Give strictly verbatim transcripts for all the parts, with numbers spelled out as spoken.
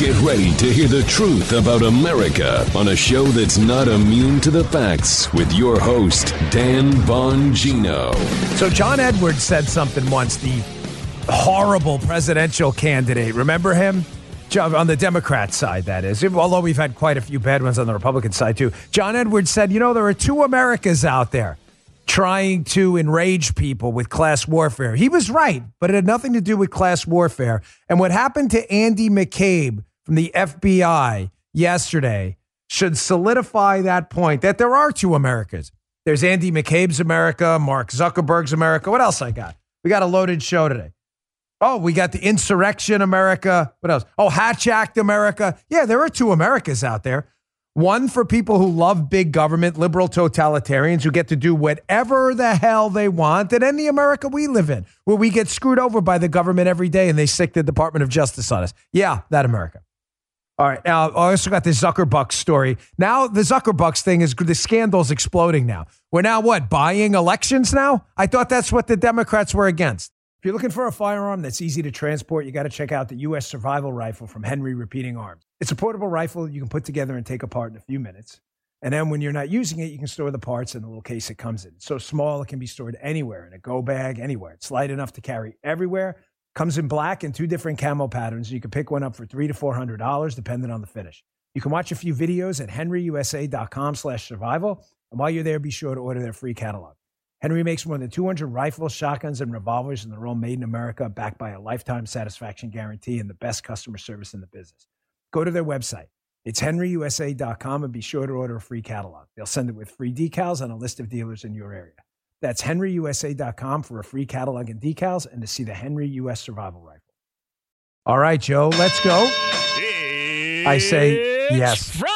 Get ready to hear the truth about America on a show that's not immune to the facts with your host, Dan Bongino. So John Edwards said something once, the horrible presidential candidate. Remember him? On the Democrat side, that is. Although we've had quite a few bad ones on the Republican side, too. John Edwards said, you know, there are two Americas out there trying to enrage people with class warfare. He was right, but it had nothing to do with class warfare. And what happened to Andy McCabe from the F B I yesterday should solidify that point, that there are two Americas. There's Andy McCabe's America, Mark Zuckerberg's America. What else I got? We got a loaded show today. Oh, we got the Insurrection America. What else? Oh, Hatch Act America. Yeah, there are two Americas out there. One for people who love big government, liberal totalitarians who get to do whatever the hell they want. And then the America we live in, where we get screwed over by the government every day and they stick the Department of Justice on us. Yeah, that America. All right. Now, I also got the Zuckerbucks story. Now, the Zuckerbucks thing is, the scandal's exploding now. We're now what, buying elections now? I thought that's what the Democrats were against. If you're looking for a firearm that's easy to transport, you got to check out the U S Survival Rifle from Henry Repeating Arms. It's a portable rifle you can put together and take apart in a few minutes. And then when you're not using it, you can store the parts in the little case it comes in. It's so small, it can be stored anywhere, in a go bag, anywhere. It's light enough to carry everywhere. Comes in black and two different camo patterns. You can pick one up for three to four hundred dollars, depending on the finish. You can watch a few videos at henryusa.com slash survival. And while you're there, be sure to order their free catalog. Henry makes more than two hundred rifles, shotguns, and revolvers, and they're all made in America, backed by a lifetime satisfaction guarantee and the best customer service in the business. Go to their website. It's henry u s a dot com and be sure to order a free catalog. They'll send it with free decals and a list of dealers in your area. That's henry u s a dot com for a free catalog and decals and to see the Henry U S Survival Rifle. All right, Joe, let's go. It's I say yes. Friday.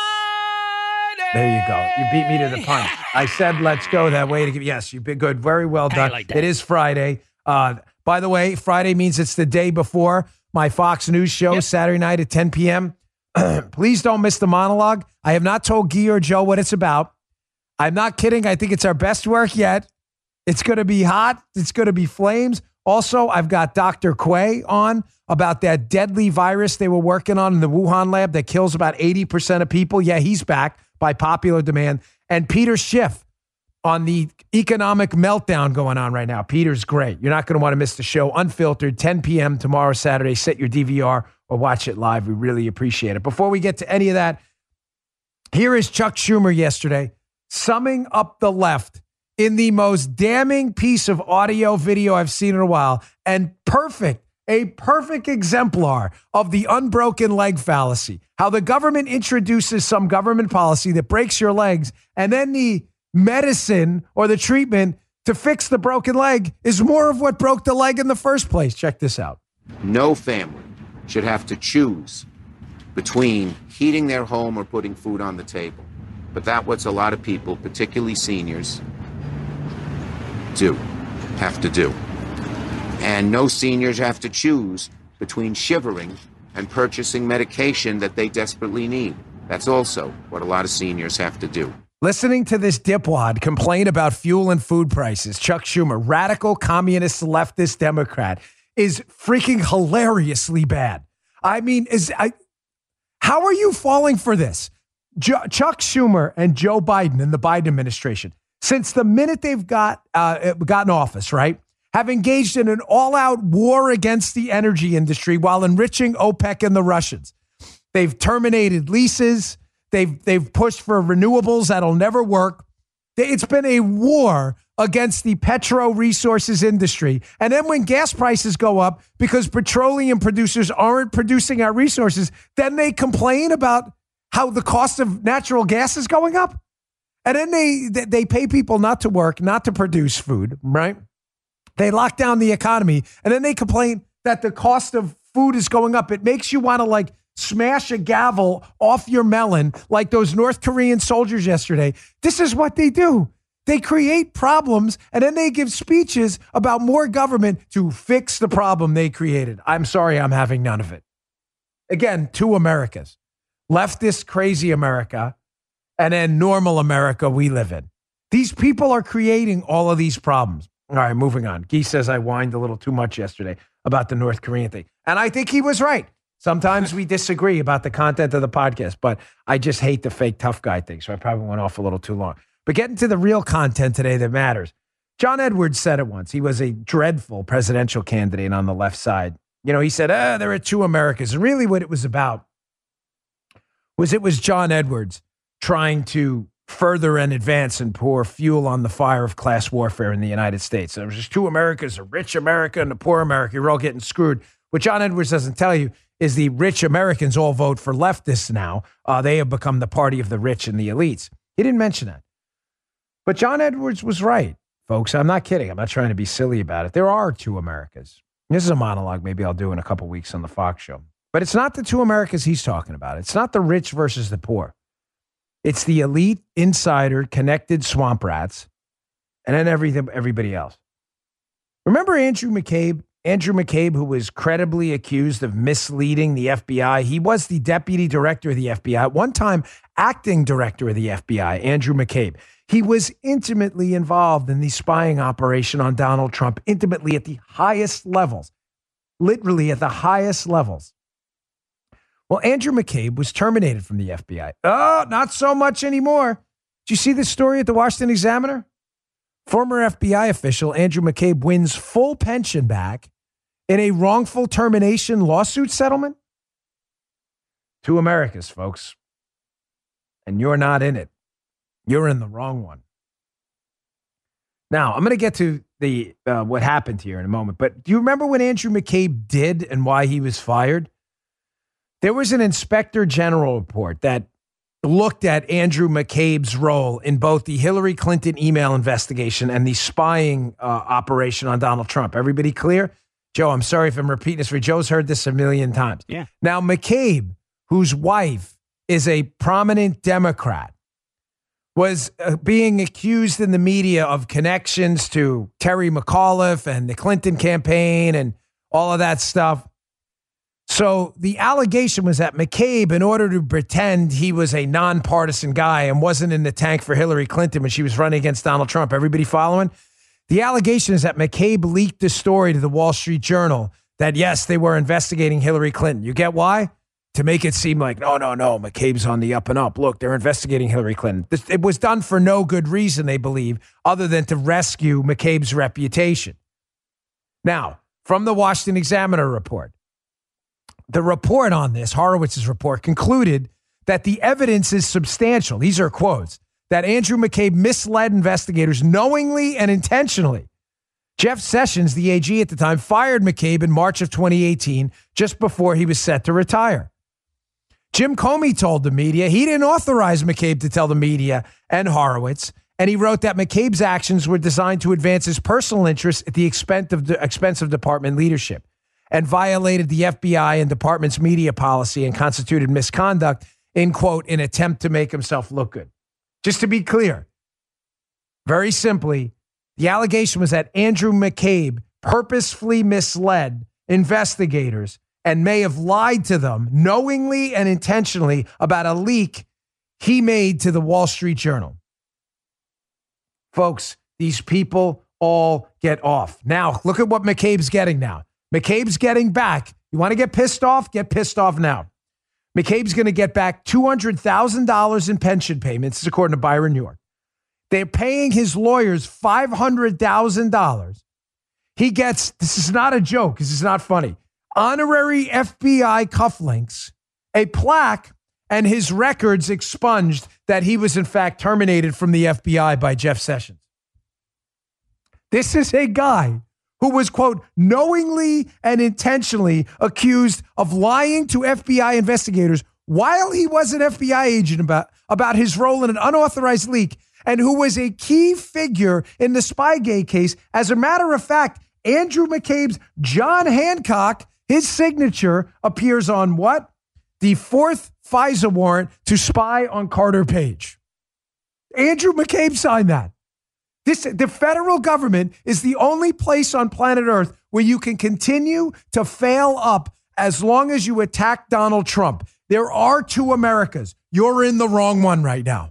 There you go. You beat me to the punch. I said let's go that way to give. Yes, you've been good. Very well done. Like it is Friday. Uh, by the way, Friday means it's the day before my Fox News show, yep. Saturday night at ten p.m. Please don't miss the monologue. I have not told Guy or Joe what it's about. I'm not kidding. I think it's our best work yet. It's going to be hot. It's going to be flames. Also, I've got Doctor Quay on about that deadly virus they were working on in the Wuhan lab that kills about eighty percent of people. Yeah, he's back by popular demand. And Peter Schiff on the economic meltdown going on right now. Peter's great. You're not going to want to miss the show. Unfiltered, ten p.m. tomorrow, Saturday. Set your D V R or watch it live. We really appreciate it. Before we get to any of that, here is Chuck Schumer yesterday summing up the left in the most damning piece of audio video I've seen in a while, and perfect, a perfect exemplar of the unbroken leg fallacy. How the government introduces some government policy that breaks your legs, and then the medicine or the treatment to fix the broken leg is more of what broke the leg in the first place. Check this out. No family should have to choose between heating their home or putting food on the table. But that's what a lot of people, particularly seniors, do, have to do. And no seniors have to choose between shivering and purchasing medication that they desperately need. That's also what a lot of seniors have to do. Listening to this dipwad complain about fuel and food prices, Chuck Schumer, radical communist leftist Democrat, is freaking hilariously bad. I mean, is I? How are you falling for this? Jo- Chuck Schumer and Joe Biden and the Biden administration, since the minute they've got uh, gotten office, right, have engaged in an all-out war against the energy industry while enriching OPEC and the Russians. They've terminated leases. They've they've pushed for renewables that'll never work. It's been a war against the petro resources industry. And then when gas prices go up because petroleum producers aren't producing our resources, then they complain about how the cost of natural gas is going up. And then they they pay people not to work, not to produce food, right? They lock down the economy. And then they complain that the cost of food is going up. It makes you want to like smash a gavel off your melon like those North Korean soldiers yesterday. This is what they do. They create problems and then they give speeches about more government to fix the problem they created. I'm sorry, I'm having none of it. Again, two Americas. Leftist, crazy America, and then normal America we live in. These people are creating all of these problems. All right, moving on. Guy says I whined a little too much yesterday about the North Korean thing. And I think he was right. Sometimes we disagree about the content of the podcast, but I just hate the fake tough guy thing, so I probably went off a little too long. But getting to the real content today that matters. John Edwards said it once. He was a dreadful presidential candidate on the left side. You know, he said, ah, there are two Americas. And really what it was about was it was John Edwards trying to further and advance and pour fuel on the fire of class warfare in the United States. There was just two Americas, a rich America and a poor America. You're all getting screwed. What John Edwards doesn't tell you is the rich Americans all vote for leftists now. Uh, they have become the party of the rich and the elites. He didn't mention that. But John Edwards was right, folks. I'm not kidding. I'm not trying to be silly about it. There are two Americas. This is a monologue maybe I'll do in a couple weeks on the Fox show. But it's not the two Americas he's talking about. It's not the rich versus the poor. It's the elite, insider, connected swamp rats, and then everything, everybody else. Remember Andrew McCabe? Andrew McCabe, who was credibly accused of misleading the F B I. He was the deputy director of the F B I, at one time acting director of the F B I, Andrew McCabe. He was intimately involved in the spying operation on Donald Trump, intimately at the highest levels, literally at the highest levels. Well, Andrew McCabe was terminated from the F B I. Oh, not so much anymore. Did you see this story at the Washington Examiner? Former F B I official Andrew McCabe wins full pension back in a wrongful termination lawsuit settlement. Two Americas, folks. And you're not in it. You're in the wrong one. Now, I'm going to get to the uh, what happened here in a moment. But do you remember what Andrew McCabe did and why he was fired? There was an inspector general report that looked at Andrew McCabe's role in both the Hillary Clinton email investigation and the spying uh, operation on Donald Trump. Everybody clear? Joe, I'm sorry if I'm repeating this for Joe's heard this a million times. Yeah. Now, McCabe, whose wife is a prominent Democrat, was uh, being accused in the media of connections to Terry McAuliffe and the Clinton campaign and all of that stuff. So the allegation was that McCabe, in order to pretend he was a nonpartisan guy and wasn't in the tank for Hillary Clinton when she was running against Donald Trump, everybody following? The allegation is that McCabe leaked the story to the Wall Street Journal that, yes, they were investigating Hillary Clinton. You get why? To make it seem like, no, no, no, McCabe's on the up and up. Look, they're investigating Hillary Clinton. This, it was done for no good reason, they believe, other than to rescue McCabe's reputation. Now, from the Washington Examiner report, the report on this, Horowitz's report, concluded that the evidence is substantial. These are quotes. That Andrew McCabe misled investigators knowingly and intentionally. Jeff Sessions, the A G at the time, fired McCabe in March of twenty eighteen, just before he was set to retire. Jim Comey told the media he didn't authorize McCabe to tell the media and Horowitz, and he wrote that McCabe's actions were designed to advance his personal interests at the expense of, the expense of department leadership, and violated the F B I and department's media policy and constituted misconduct in, quote, an attempt to make himself look good. Just to be clear, very simply, the allegation was that Andrew McCabe purposefully misled investigators and may have lied to them knowingly and intentionally about a leak he made to the Wall Street Journal. Folks, these people all get off. Now, look at what McCabe's getting now. McCabe's getting back. You want to get pissed off? Get pissed off now. McCabe's going to get back two hundred thousand dollars in pension payments, according to Byron York. They're paying his lawyers five hundred thousand dollars. He gets, this is not a joke, this is not funny, honorary F B I cufflinks, a plaque, and his records expunged that he was in fact terminated from the F B I by Jeff Sessions. This is a guy who was, quote, knowingly and intentionally accused of lying to F B I investigators while he was an F B I agent about, about his role in an unauthorized leak, and who was a key figure in the Spygate case. As a matter of fact, Andrew McCabe's John Hancock, his signature appears on what? The fourth FISA warrant to spy on Carter Page. Andrew McCabe signed that. This, the federal government is the only place on planet Earth where you can continue to fail up as long as you attack Donald Trump. There are two Americas. You're in the wrong one right now.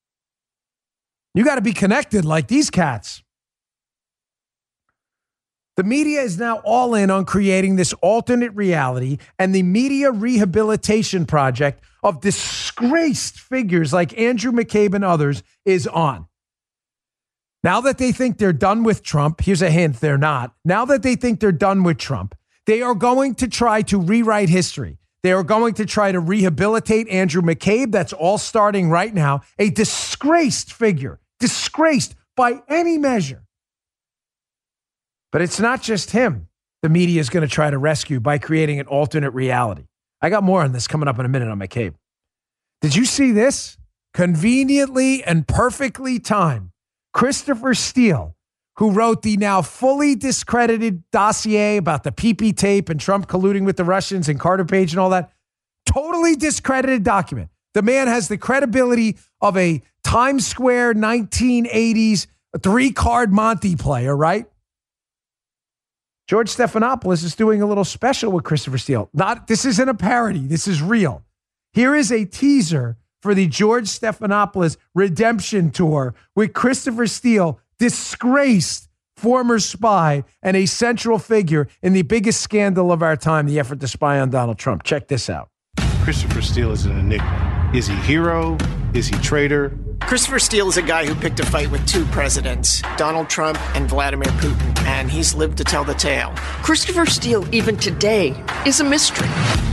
You got to be connected like these cats. The media is now all in on creating this alternate reality, and the media rehabilitation project of disgraced figures like Andrew McCabe and others is on. Now that they think they're done with Trump, here's a hint, they're not. Now that they think they're done with Trump, they are going to try to rewrite history. They are going to try to rehabilitate Andrew McCabe. That's all starting right now. A disgraced figure, disgraced by any measure. But it's not just him the media is going to try to rescue by creating an alternate reality. I got more on this coming up in a minute on McCabe. Did you see this? Conveniently and perfectly timed. Christopher Steele, who wrote the now fully discredited dossier about the P P tape and Trump colluding with the Russians and Carter Page and all that, totally discredited document. The man has the credibility of a Times Square nineteen eighties three-card Monte player, right? George Stephanopoulos is doing a little special with Christopher Steele. Not, this isn't a parody. This is real. Here is a teaser for the George Stephanopoulos redemption tour with Christopher Steele, disgraced former spy and a central figure in the biggest scandal of our time, the effort to spy on Donald Trump. Check this out. Christopher Steele is an enigma. Is he hero? Is he traitor? Christopher Steele is a guy who picked a fight with two presidents, Donald Trump and Vladimir Putin, and he's lived to tell the tale. Christopher Steele, even today, is a mystery.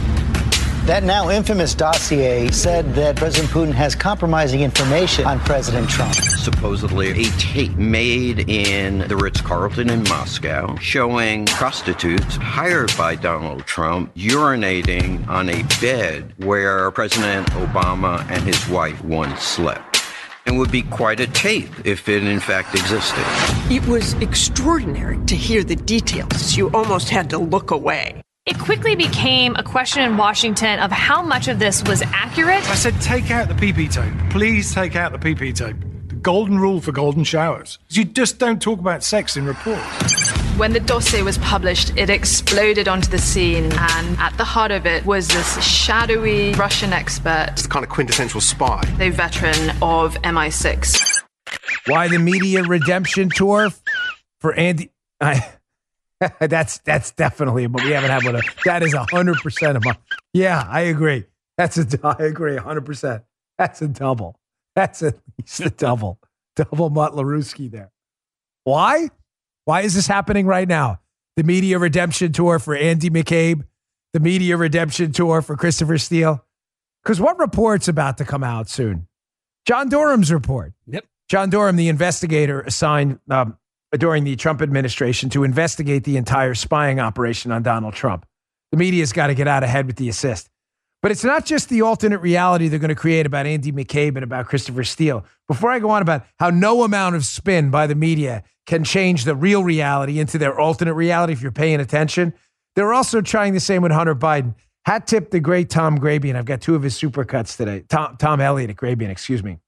That now infamous dossier said that President Putin has compromising information on President Trump. Supposedly a tape made in the Ritz-Carlton in Moscow showing prostitutes hired by Donald Trump urinating on a bed where President Obama and his wife once slept. It would be quite a tape if it in fact existed. It was extraordinary to hear the details. You almost had to look away. It quickly became a question in Washington of how much of this was accurate. I said, take out the P P tape. Please take out the P P tape. The golden rule for golden showers. You just don't talk about sex in reports. When the dossier was published, it exploded onto the scene, and at the heart of it was this shadowy Russian expert. It's the kind of quintessential spy. A veteran of M I six. Why the media redemption tour for Andy... I, that's that's definitely, but we haven't had one. Of, that is one hundred percent of my... Yeah, I agree. That's a... I agree, one hundred percent. That's a double. That's at least a double. Double Mutlarewski there. Why? Why is this happening right now? The media redemption tour for Andy McCabe, the media redemption tour for Christopher Steele. Because what report's about to come out soon? John Durham's report. Yep. John Durham, the investigator assigned um, during the Trump administration to investigate the entire spying operation on Donald Trump. The media's got to get out ahead with the assist. But it's not just the alternate reality they're going to create about Andy McCabe and about Christopher Steele. Before I go on about how no amount of spin by the media can change the real reality into their alternate reality if you're paying attention, they're also trying the same with Hunter Biden. Hat tip the great Tom Grabian. I've got two of his supercuts today. Tom, Tom Elliott at Grabian, excuse me.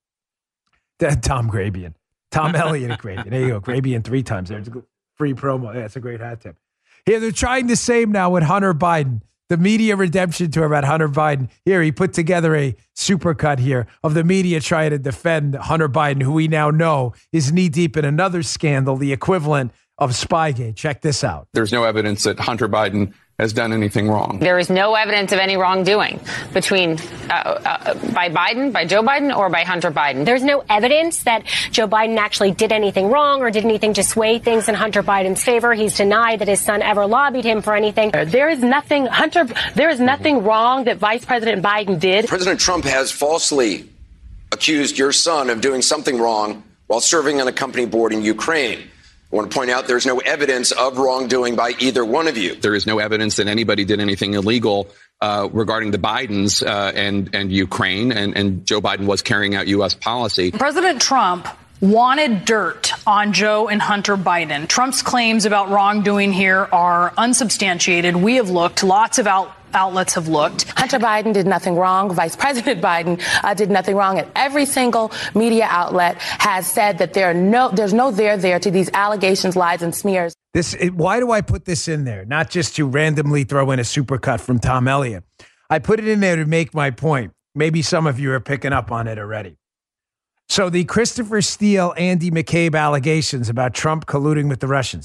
Tom Grabian. Tom Elliott at Grabian. There you go. Grabian three times there. It's a free promo. Yeah, that's a great hat tip. Here, they're trying the same now with Hunter Biden. The media redemption tour about Hunter Biden. Here, he put together a supercut here of the media trying to defend Hunter Biden, who we now know is knee-deep in another scandal, the equivalent of Spygate. Check this out. There's no evidence that Hunter Biden has done anything wrong. There is no evidence of any wrongdoing between uh, uh, by Biden, by Joe Biden, or by Hunter Biden. There's no evidence that Joe Biden actually did anything wrong or did anything to sway things in Hunter Biden's favor. He's denied that his son ever lobbied him for anything. There is nothing, Hunter, there is nothing wrong that Vice President Biden did. President Trump has falsely accused your son of doing something wrong while serving on a company board in Ukraine. I want to point out there's no evidence of wrongdoing by either one of you. There is no evidence that anybody did anything illegal uh, regarding the Bidens uh, and, and Ukraine, and, and Joe Biden was carrying out U S policy. President Trump wanted dirt on Joe and Hunter Biden. Trump's claims about wrongdoing here are unsubstantiated. We have looked, lots of out. outlets have looked. Hunter Biden did nothing wrong. Vice President Biden uh, did nothing wrong. And every single media outlet has said that there are no, there's no there there to these allegations, lies, and smears. This, it, why do I put this in there? Not just to randomly throw in a supercut from Tom Elliott. I put it in there to make my point. Maybe some of you are picking up on it already. So the Christopher Steele, Andy McCabe allegations about Trump colluding with the Russians.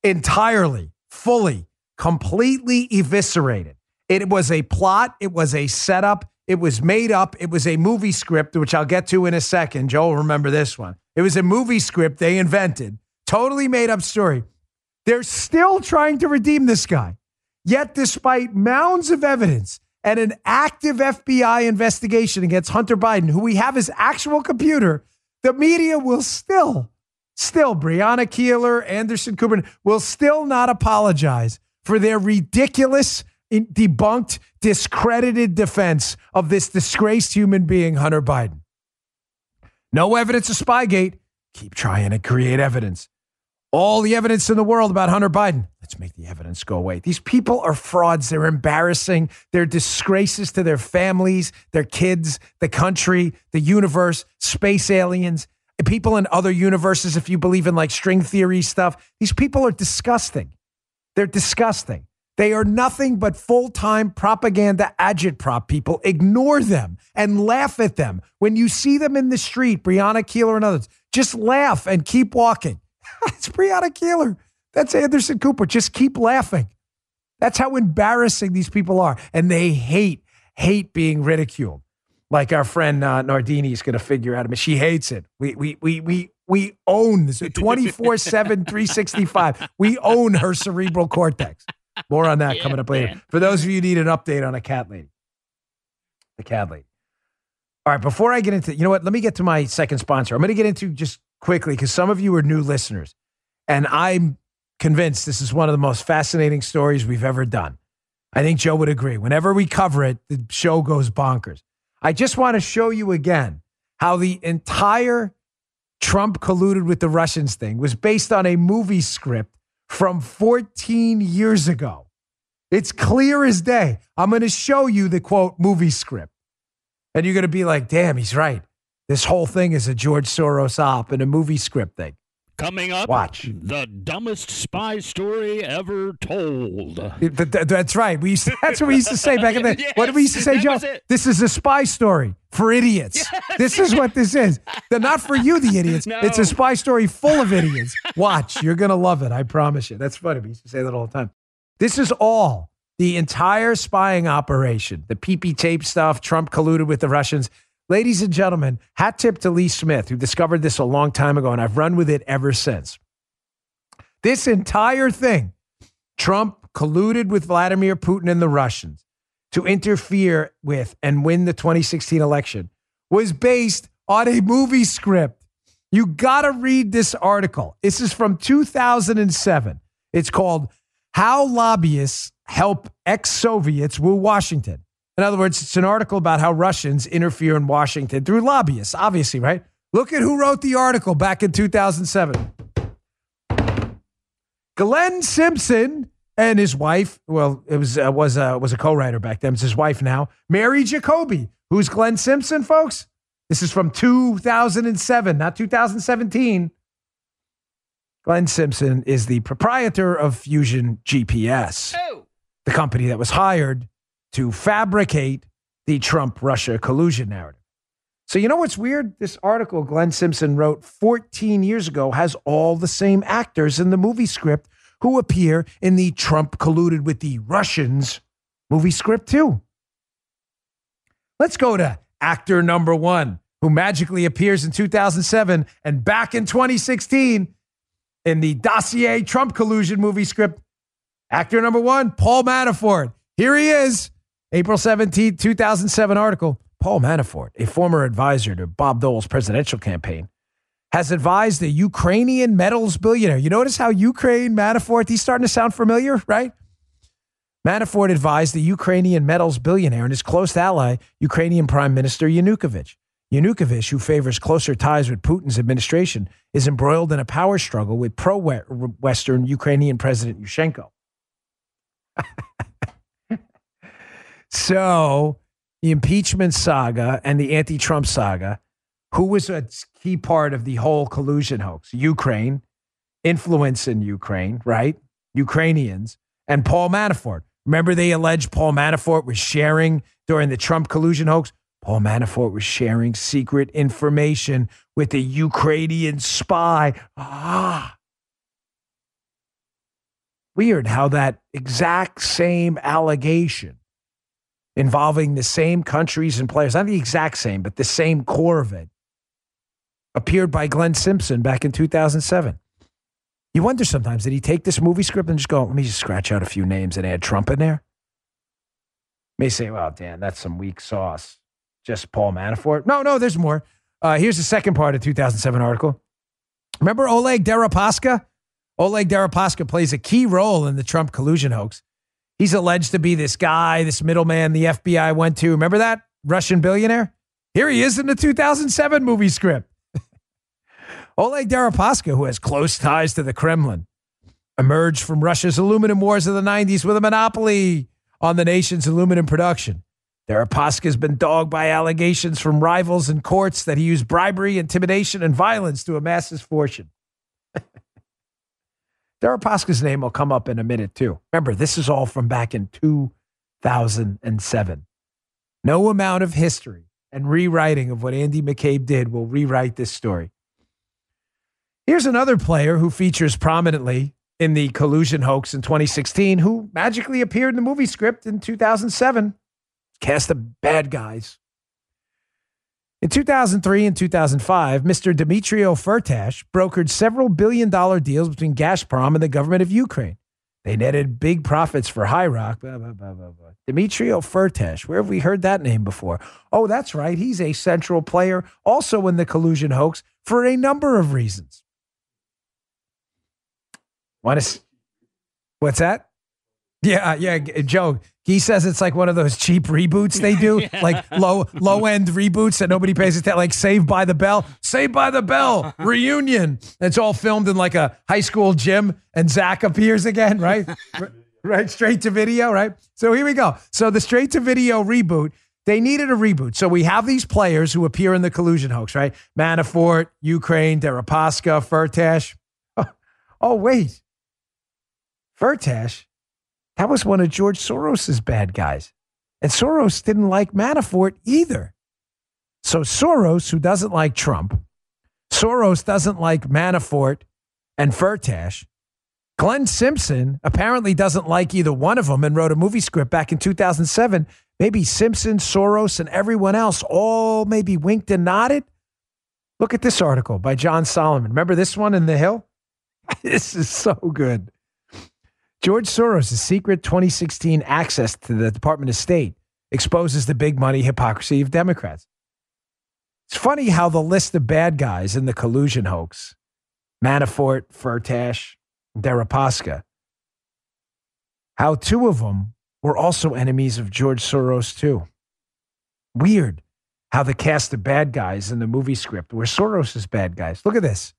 entirely, fully, completely eviscerated. It was a plot. It was a setup. It was made up. It was a movie script, which I'll get to in a second. Joel, remember this one. It was a movie script they invented. Totally made up story. They're still trying to redeem this guy. Yet, despite mounds of evidence and an active F B I investigation against Hunter Biden, who we have his actual computer, the media will still, still, Breonna Keeler, Anderson Cooper, will still not apologize for their ridiculous, debunked, discredited defense of this disgraced human being, Hunter Biden. No evidence of Spygate. Keep trying to create evidence. All the evidence in the world about Hunter Biden. Let's make the evidence go away. These people are frauds. They're embarrassing. They're disgraces to their families, their kids, the country, the universe, space aliens, people in other universes, if you believe in like string theory stuff. These people are disgusting. They're disgusting. They are nothing but full-time propaganda agitprop people. Ignore them and laugh at them. When you see them in the street, Breonna Keeler and others, just laugh and keep walking. It's Breonna Keeler. That's Anderson Cooper. Just keep laughing. That's how embarrassing these people are. And they hate, hate being ridiculed. Like our friend uh, Nardini is going to figure out. I mean, she hates it. We we we we we own this twenty-four seven, three sixty-five. We own her cerebral cortex. More on that yeah, coming up later. Man. For those of you who need an update on a cat lady. The cat lady. All right, before I get into, you know what? Let me get to my second sponsor. I'm going to get into just quickly because some of you are new listeners. And I'm convinced this is one of the most fascinating stories we've ever done. I think Joe would agree. Whenever we cover it, the show goes bonkers. I just want to show you again how the entire Trump colluded with the Russians thing was based on a movie script from fourteen years ago. It's clear as day. I'm going to show you the, quote, movie script. And you're going to be like, damn, he's right. This whole thing is a George Soros op and a movie script thing. Coming up, watch the dumbest spy story ever told. That's right. We used to, that's what we used to say back in the day. Yes, what did we used to say, Joe? This is a spy story for idiots. Yes, this yes. is what this is. They're not for you, the idiots. No. It's a spy story full of idiots. Watch. You're going to love it. I promise you. That's funny. We used to say that all the time. This is all the entire spying operation, the P P tape stuff, Trump colluded with the Russians. Ladies and gentlemen, hat tip to Lee Smith, who discovered this a long time ago, and I've run with it ever since. This entire thing, Trump colluded with Vladimir Putin and the Russians to interfere with and win the twenty sixteen election, was based on a movie script. You got to read this article. This is from two thousand seven. It's called How Lobbyists Help Ex-Soviets Woo Washington. In other words, it's an article about how Russians interfere in Washington through lobbyists, obviously, right? Look at who wrote the article back in two thousand seven. Glenn Simpson and his wife, well, it was uh, was uh, was a co-writer back then. It's his wife now, Mary Jacoby. Who's Glenn Simpson, folks? This is from two thousand seven, not two thousand seventeen. Glenn Simpson is the proprietor of Fusion G P S, oh. the company that was hired to fabricate the Trump-Russia collusion narrative. So you know what's weird? This article Glenn Simpson wrote fourteen years ago has all the same actors in the movie script who appear in the Trump colluded with the Russians movie script too. Let's go to actor number one, who magically appears in two thousand seven and back in twenty sixteen in the Dossier Trump collusion movie script. Actor number one, Paul Manafort. Here he is. April seventeenth, two thousand seven article. Paul Manafort, a former advisor to Bob Dole's presidential campaign, has advised a Ukrainian metals billionaire. You notice how Ukraine, Manafort, he's starting to sound familiar, right? Manafort advised the Ukrainian metals billionaire and his close ally, Ukrainian Prime Minister Yanukovych. Yanukovych, who favors closer ties with Putin's administration, is embroiled in a power struggle with pro-Western Ukrainian President Yushchenko. So, the impeachment saga and the anti-Trump saga, who was a key part of the whole collusion hoax? Ukraine, influence in Ukraine, right? Ukrainians, and Paul Manafort. Remember they alleged Paul Manafort was sharing during the Trump collusion hoax? Paul Manafort was sharing secret information with a Ukrainian spy. Ah. Weird how that exact same allegation involving the same countries and players, not the exact same, but the same core of it, appeared by Glenn Simpson back in two thousand seven. You wonder sometimes, did he take this movie script and just go, let me just scratch out a few names and add Trump in there? May say, well, Dan, that's some weak sauce. Just Paul Manafort? No, no, there's more. Uh, here's the second part of the two thousand seven article. Remember Oleg Deripaska? Oleg Deripaska plays a key role in the Trump collusion hoax. He's alleged to be this guy, this middleman the F B I went to. Remember that? Russian billionaire? Here he is in the two thousand seven movie script. Oleg Deripaska, who has close ties to the Kremlin, emerged from Russia's aluminum wars of the nineties with a monopoly on the nation's aluminum production. Deripaska has been dogged by allegations from rivals and courts that he used bribery, intimidation, and violence to amass his fortune. Deripaska's name will come up in a minute, too. Remember, this is all from back in two thousand seven. No amount of history and rewriting of what Andy McCabe did will rewrite this story. Here's another player who features prominently in the collusion hoax in twenty sixteen, who magically appeared in the movie script in two thousand seven. Cast of bad guys. In two thousand three and two thousand five, Mister Dmitrio Firtash brokered several billion dollar deals between Gazprom and the government of Ukraine. They netted big profits for High Rock. Blah, blah, blah, blah, blah. Dmitrio Firtash, where have we heard that name before? Oh, that's right. He's a central player also in the collusion hoax for a number of reasons. Want to, what's that? Yeah, yeah, Joe. He says it's like one of those cheap reboots they do, yeah. like low low end reboots that nobody pays attention, like Saved by the Bell. Saved by the Bell reunion. It's all filmed in like a high school gym, and Zach appears again, right? Right, straight to video, right? So here we go. So the straight to video reboot. They needed a reboot. So we have these players who appear in the collusion hoax, right? Manafort, Ukraine, Deripaska, Firtash. Oh, oh wait, Firtash. That was one of George Soros's bad guys. And Soros didn't like Manafort either. So Soros, who doesn't like Trump, Soros doesn't like Manafort and Firtash. Glenn Simpson apparently doesn't like either one of them and wrote a movie script back in two thousand seven. Maybe Simpson, Soros, and everyone else all maybe winked and nodded. Look at this article by John Solomon. Remember this one in The Hill? This is so good. George Soros' secret twenty sixteen access to the Department of State exposes the big money hypocrisy of Democrats. It's funny how the list of bad guys in the collusion hoax, Manafort, Firtash, Deripaska, how two of them were also enemies of George Soros too. Weird how the cast of bad guys in the movie script were Soros' bad guys. Look at this.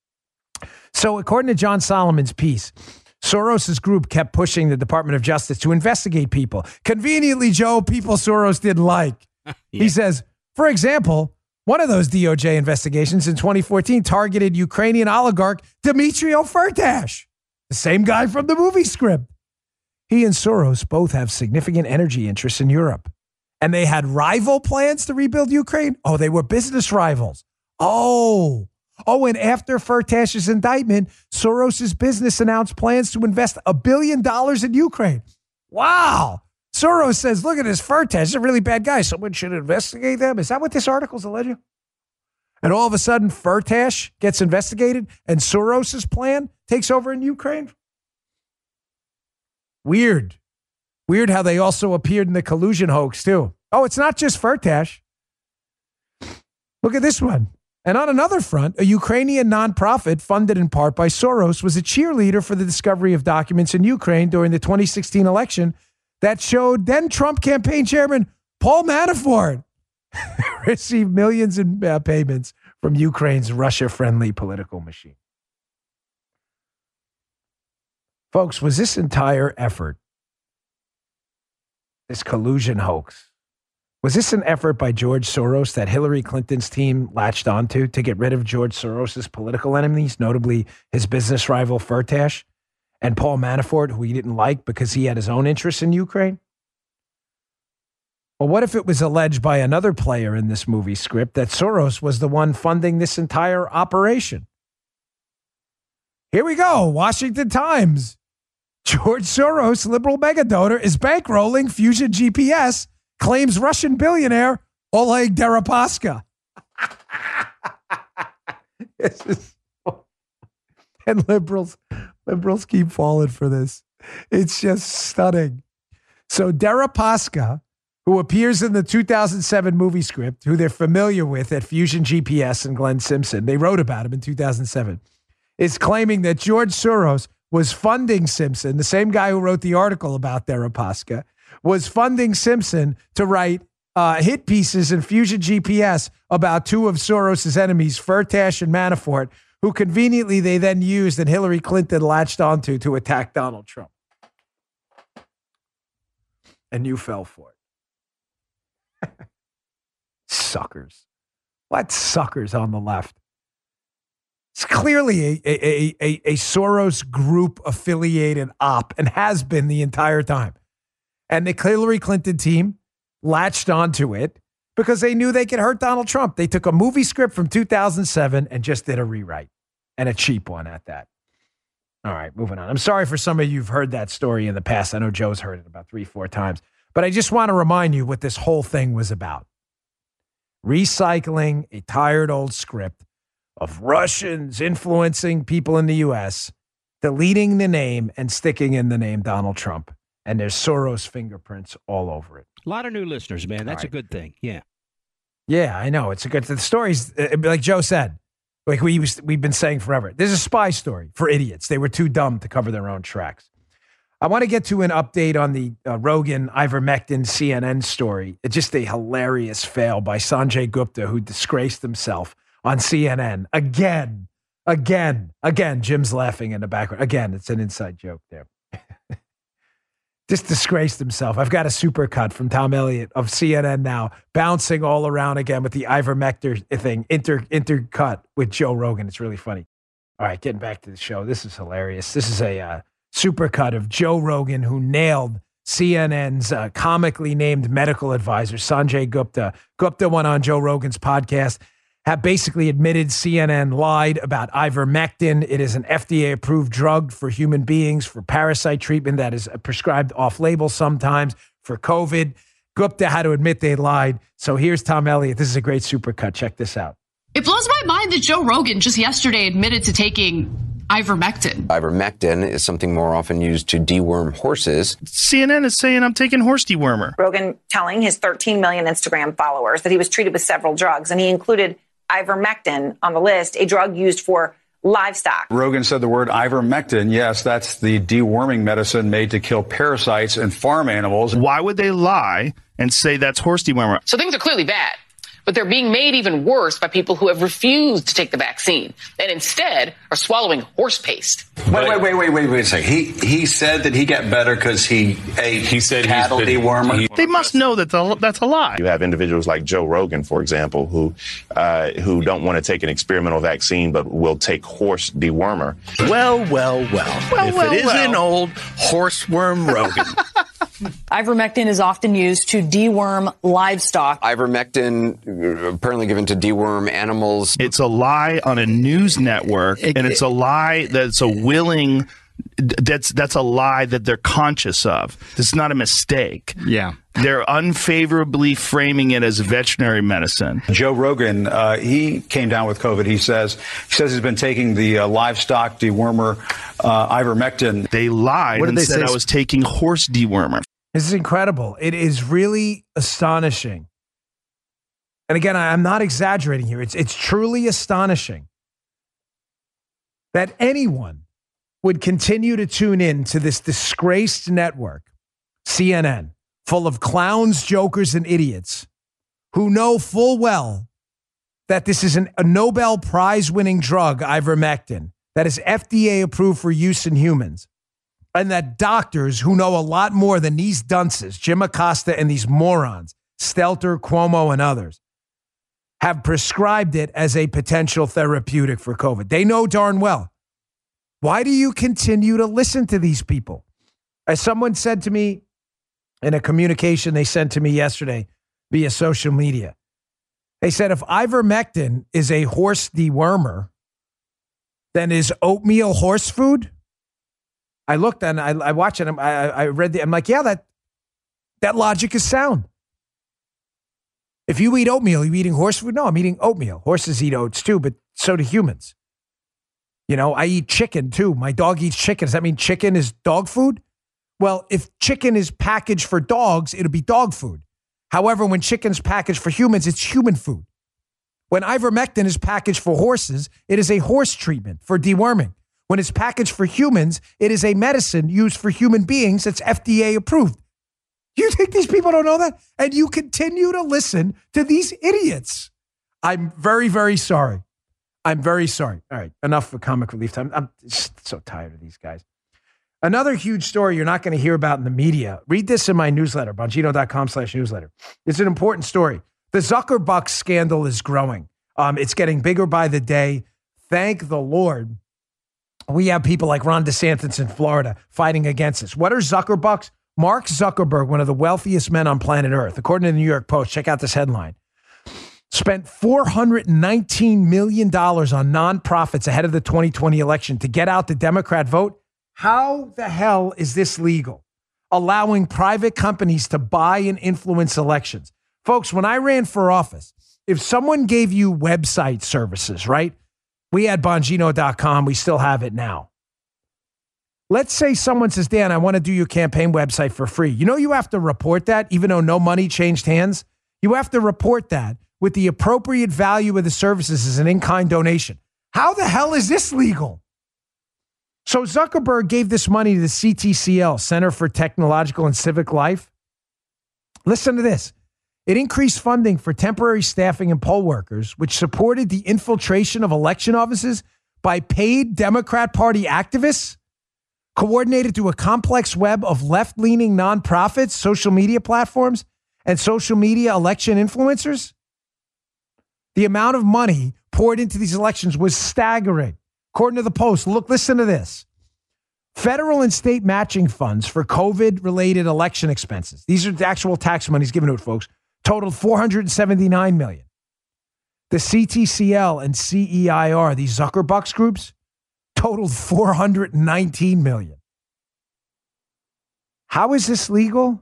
So according to John Solomon's piece, Soros' group kept pushing the Department of Justice to investigate people. Conveniently, Joe, people Soros didn't like. Yeah. He says, for example, one of those D O J investigations in twenty fourteen targeted Ukrainian oligarch Dmitrio Firtash, the same guy from the movie script. He and Soros both have significant energy interests in Europe. And they had rival plans to rebuild Ukraine? Oh, they were business rivals. Oh, Oh, and after Firtash's indictment, Soros' business announced plans to invest a billion dollars in Ukraine. Wow. Soros says, look at this Firtash. He's a really bad guy. Someone should investigate them. Is that what this article's alleging? And all of a sudden, Firtash gets investigated and Soros' plan takes over in Ukraine? Weird. Weird how they also appeared in the collusion hoax, too. Oh, it's not just Firtash. Look at this one. And on another front, a Ukrainian nonprofit funded in part by Soros was a cheerleader for the discovery of documents in Ukraine during the twenty sixteen election that showed then Trump campaign chairman Paul Manafort received millions in uh, payments from Ukraine's Russia-friendly political machine. Folks, was this entire effort, this collusion hoax, was this an effort by George Soros that Hillary Clinton's team latched onto to get rid of George Soros' political enemies, notably his business rival Firtash and Paul Manafort, who he didn't like because he had his own interests in Ukraine? Well, what if it was alleged by another player in this movie script that Soros was the one funding this entire operation? Here we go. Washington Times. George Soros, liberal mega donor, is bankrolling Fusion G P S, claims Russian billionaire Oleg Deripaska. This is, and liberals, liberals keep falling for this. It's just stunning. So Deripaska, who appears in the two thousand seven movie script, who they're familiar with at Fusion G P S and Glenn Simpson, they wrote about him in two thousand seven, is claiming that George Soros was funding Simpson, the same guy who wrote the article about Deripaska, was funding Simpson to write uh, hit pieces in Fusion G P S about two of Soros's enemies, Firtash and Manafort, who conveniently they then used and Hillary Clinton latched onto to attack Donald Trump. And you fell for it. Suckers. What suckers on the left? It's clearly a, a, a, a Soros group affiliated op and has been the entire time. And the Hillary Clinton team latched onto it because they knew they could hurt Donald Trump. They took a movie script from two thousand seven and just did a rewrite, and a cheap one at that. All right, moving on. I'm sorry for some of you who've heard that story in the past. I know Joe's heard it about three, four times. But I just want to remind you what this whole thing was about. Recycling a tired old script of Russians influencing people in the U S, deleting the name and sticking in the name Donald Trump. And there's Soros fingerprints all over it. A lot of new listeners, man. That's right. a good thing. Yeah. Yeah, I know. It's a good, the story's, uh, like Joe said, like we was, we've been saying forever, there's a spy story for idiots. They were too dumb to cover their own tracks. I want to get to an update on the uh, Rogan ivermectin C N N story. It's just a hilarious fail by Sanjay Gupta, who disgraced himself on C N N. Again, again, again. Jim's laughing in the background. Again, it's an inside joke there. Just disgraced himself. I've got a supercut from Tom Elliott of C N N now, bouncing all around again with the ivermectin thing, inter intercut with Joe Rogan. It's really funny. All right, getting back to the show. This is hilarious. This is a uh, supercut of Joe Rogan, who nailed C N N's uh, comically named medical advisor, Sanjay Gupta. Gupta went on Joe Rogan's podcast, have basically admitted C N N lied about ivermectin. It is an F D A-approved drug for human beings for parasite treatment that is prescribed off-label sometimes for COVID. Gupta had to admit they lied. So here's Tom Elliott. This is a great supercut. Check this out. It blows my mind that Joe Rogan just yesterday admitted to taking ivermectin. Ivermectin is something more often used to deworm horses. C N N is saying I'm taking horse dewormer. Rogan telling his thirteen million Instagram followers that he was treated with several drugs, and he included ivermectin on the list, a drug used for livestock. Rogan said the word ivermectin. Yes, that's the deworming medicine made to kill parasites in farm animals. Why would they lie and say that's horse dewormer? So things are clearly bad, but they're being made even worse by people who have refused to take the vaccine and instead are swallowing horse paste. Wait, wait, wait, wait, wait, wait a second. He he said that he got better because he ate he said cattle been, dewormer. He, they must know that the, that's a lie. You have individuals like Joe Rogan, for example, who uh, who don't want to take an experimental vaccine but will take horse dewormer. Well, well, well. well if well, it well. isn't old horseworm Rogan. Ivermectin is often used to deworm livestock. Ivermectin, apparently given to deworm animals. It's a lie on a news network, it, and it's a lie that's a willing, that's that's a lie that they're conscious of. It's not a mistake. Yeah. They're unfavorably framing it as veterinary medicine. Joe Rogan, uh, he came down with COVID. He says he says he's been taking the uh, livestock dewormer uh, ivermectin. They lied and they said say? I was taking horse dewormer. This is incredible. It is really astonishing. And again, I'm not exaggerating here. It's it's truly astonishing that anyone would continue to tune in to this disgraced network, C N N, full of clowns, jokers, and idiots who know full well that this is an, a Nobel Prize-winning drug, ivermectin, that is F D A approved for use in humans, and that doctors who know a lot more than these dunces, Jim Acosta and these morons, Stelter, Cuomo, and others, have prescribed it as a potential therapeutic for COVID. They know darn well. Why do you continue to listen to these people? As someone said to me in a communication they sent to me yesterday via social media, they said, if ivermectin is a horse dewormer, then is oatmeal horse food? I looked and I, I watched it. And I, I read the, I'm like, yeah, that, that logic is sound. If you eat oatmeal, are you eating horse food? No, I'm eating oatmeal. Horses eat oats too, but so do humans. You know, I eat chicken too. My dog eats chicken. Does that mean chicken is dog food? Well, if chicken is packaged for dogs, it'll be dog food. However, when chicken's packaged for humans, it's human food. When ivermectin is packaged for horses, it is a horse treatment for deworming. When it's packaged for humans, it is a medicine used for human beings that's F D A approved. You think these people don't know that? And you continue to listen to these idiots. I'm very, very sorry. I'm very sorry. All right, enough for comic relief time. I'm just so tired of these guys. Another huge story you're not going to hear about in the media. Read this in my newsletter, Bongino.com slash newsletter. It's an important story. The Zuckerbucks scandal is growing. Um, it's getting bigger by the day. Thank the Lord. We have people like Ron DeSantis in Florida fighting against this. What are Zuckerbucks? Mark Zuckerberg, one of the wealthiest men on planet Earth, according to the New York Post, check out this headline, spent four hundred nineteen million dollars on nonprofits ahead of the twenty twenty election to get out the Democrat vote. How the hell is this legal? Allowing private companies to buy and influence elections. Folks, when I ran for office, if someone gave you website services, right? We had Bongino dot com. We still have it now. Let's say someone says, Dan, I want to do your campaign website for free. You know, you have to report that even though no money changed hands. You have to report that with the appropriate value of the services as an in-kind donation. How the hell is this legal? So Zuckerberg gave this money to the C T C L, Center for Technological and Civic Life. Listen to this. It increased funding for temporary staffing and poll workers, which supported the infiltration of election offices by paid Democrat Party activists, coordinated through a complex web of left-leaning nonprofits, social media platforms, and social media election influencers. The amount of money poured into these elections was staggering. According to the Post, look, listen to this. Federal and state matching funds for COVID-related election expenses, these are the actual tax monies given to it, folks, totaled four hundred seventy-nine million dollars. The C T C L and C E I R, these Zuckerbucks groups, totaled four hundred nineteen million dollars. How is this legal?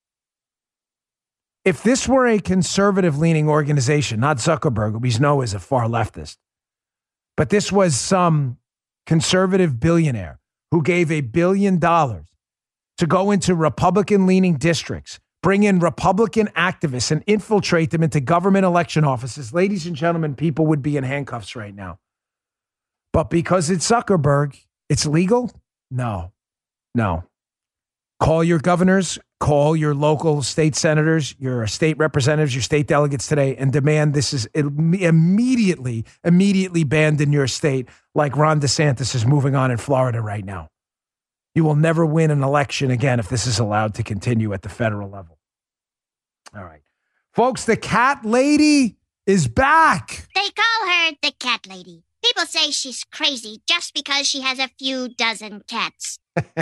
If this were a conservative-leaning organization, not Zuckerberg, who we know is a far leftist, but this was some conservative billionaire who gave a billion dollars to go into Republican-leaning districts, bring in Republican activists and infiltrate them into government election offices, ladies and gentlemen, people would be in handcuffs right now. But because it's Zuckerberg, it's legal? No, no. Call your governors, call your local state senators, your state representatives, your state delegates today, and demand this is immediately, immediately banned in your state, like Ron DeSantis is moving on in Florida right now. You will never win an election again if this is allowed to continue at the federal level. All right. Folks, the cat lady is back. They call her the cat lady. People say she's crazy just because she has a few dozen cats.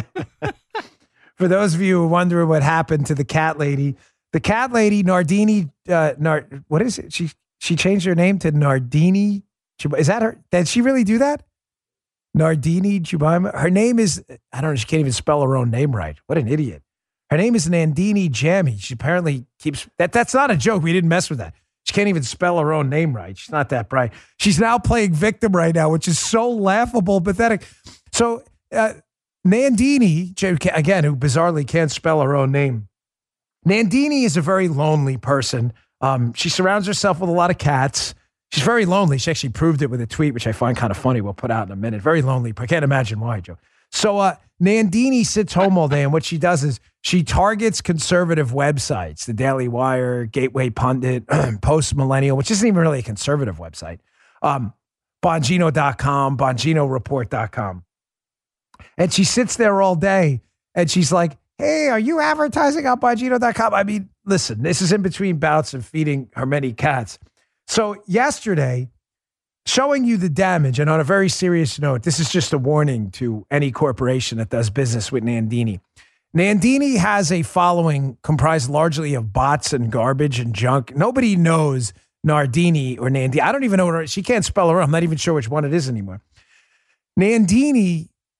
For those of you who wonder what happened to the cat lady, the cat lady, Nardini, uh, Nard, what is it? She she changed her name to Nardini. Is that her? Did she really do that? Nardini Jubaima. Her name is, I don't know, she can't even spell her own name right. What an idiot. Her name is Nandini Jammy. She apparently keeps, that. that's not a joke. We didn't mess with that. She can't even spell her own name right. She's not that bright. She's now playing victim right now, which is so laughable, pathetic. So, uh, Nandini, again, who bizarrely can't spell her own name. Nandini is a very lonely person. Um, she surrounds herself with a lot of cats. She's very lonely. She actually proved it with a tweet, which I find kind of funny. We'll put out in a minute. Very lonely. I can't imagine why, Joe. So uh, Nandini sits home all day, and what she does is she targets conservative websites, the Daily Wire, Gateway Pundit, Post Millennial, which isn't even really a conservative website, um, Bongino dot com, Bongino Report dot com. And she sits there all day, and she's like, hey, are you advertising on Bongino dot com? I mean, listen, this is in between bouts of feeding her many cats. So yesterday, showing you the damage, and on a very serious note, this is just a warning to any corporation that does business with Nandini. Nandini has a following comprised largely of bots and garbage and junk. Nobody knows Nardini or Nandini. I don't even know what her, she can't spell her. I'm not even sure which one it is anymore. Nandini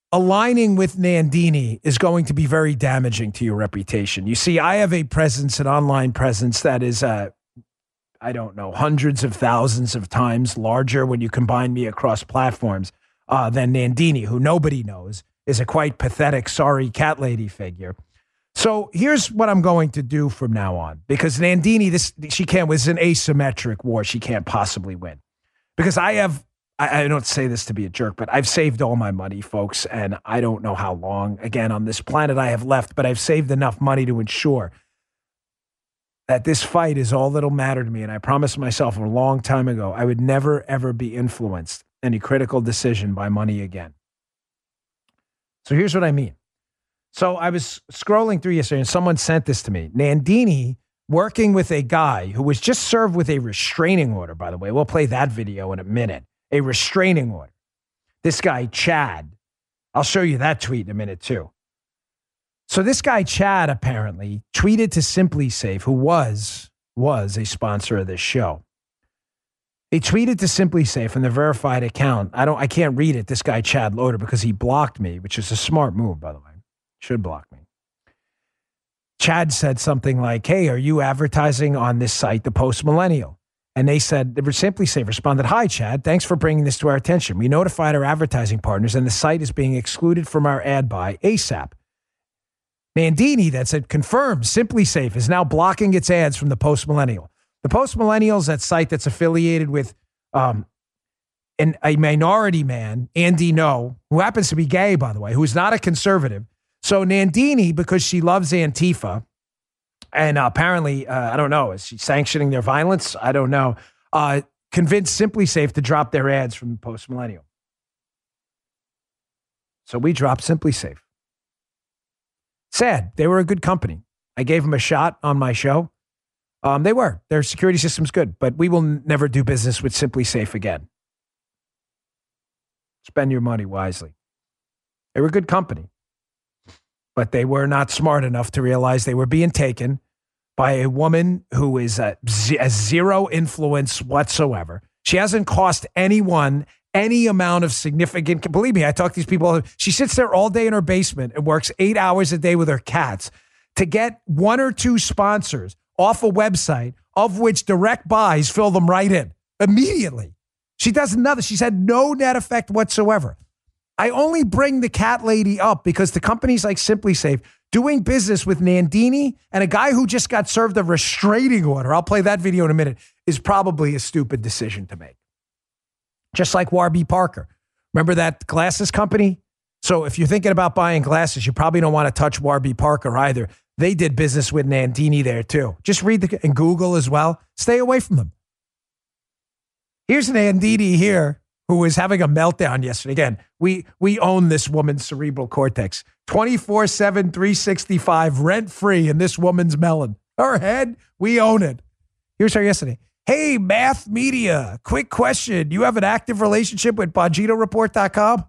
aligning with Nandini is going to be very damaging to your reputation. You see, I have a presence, an online presence that is, uh, I don't know, hundreds of thousands of times larger when you combine me across platforms uh, than Nandini, who nobody knows is a quite pathetic, sorry cat lady figure. So here's what I'm going to do from now on, because Nandini, this she can't. It's an asymmetric war. She can't possibly win, because I have. I, I don't say this to be a jerk, but I've saved all my money, folks, and I don't know how long again on this planet I have left, but I've saved enough money to ensure that this fight is all that'll matter to me. And I promised myself a long time ago I would never ever be influenced in a critical decision by money again. So here's what I mean. So I was scrolling through yesterday and someone sent this to me. Nandini working with a guy who was just served with a restraining order, by the way. We'll play that video in a minute. A restraining order. This guy, Chad. I'll show you that tweet in a minute too. So this guy, Chad, apparently tweeted to SimpliSafe, who was, was a sponsor of this show. He tweeted to SimpliSafe from the verified account. I don't, I can't read it. This guy, Chad Loader, because he blocked me, which is a smart move, by the way. Should block me. Chad said something like, hey, are you advertising on this site, The Post Millennial? And they said, SimpliSafe responded, hi, Chad, thanks for bringing this to our attention. We notified our advertising partners and the site is being excluded from our ad buy ASAP. Nandini that said, confirmed, SimpliSafe is now blocking its ads from The Post Millennial. The Post Millennial is that site that's affiliated with um, an, a minority man, Andy No, who happens to be gay, by the way, who's not a conservative. So Nandini, because she loves Antifa, and uh, apparently, uh, I don't know, is she sanctioning their violence? I don't know. Uh, convinced SimpliSafe to drop their ads from the Post Millennial. So we dropped SimpliSafe. Sad. They were a good company. I gave them a shot on my show. Um, they were. Their security system's good, but we will n- never do business with SimpliSafe again. Spend your money wisely. They were a good company. But they were not smart enough to realize they were being taken by a woman who is a, a zero influence whatsoever. She hasn't cost anyone any amount of significant. Believe me, I talk to these people. She sits there all day in her basement and works eight hours a day with her cats to get one or two sponsors off a website, of which direct buys fill them right in immediately. She does nothing. She's had no net effect whatsoever. I only bring the cat lady up because the companies like SimpliSafe doing business with Nandini and a guy who just got served a restraining order, I'll play that video in a minute, is probably a stupid decision to make. Just like Warby Parker. Remember that glasses company? So if you're thinking about buying glasses, you probably don't want to touch Warby Parker either. They did business with Nandini there too. Just read the, and Google as well. Stay away from them. Here's Nandini here, who was having a meltdown yesterday. Again, we we own this woman's cerebral cortex. twenty-four seven, three sixty-five, rent-free in this woman's melon. Her head, we own it. Here's her yesterday. Hey, Math Media, quick question. You have an active relationship with Bongino Report dot com?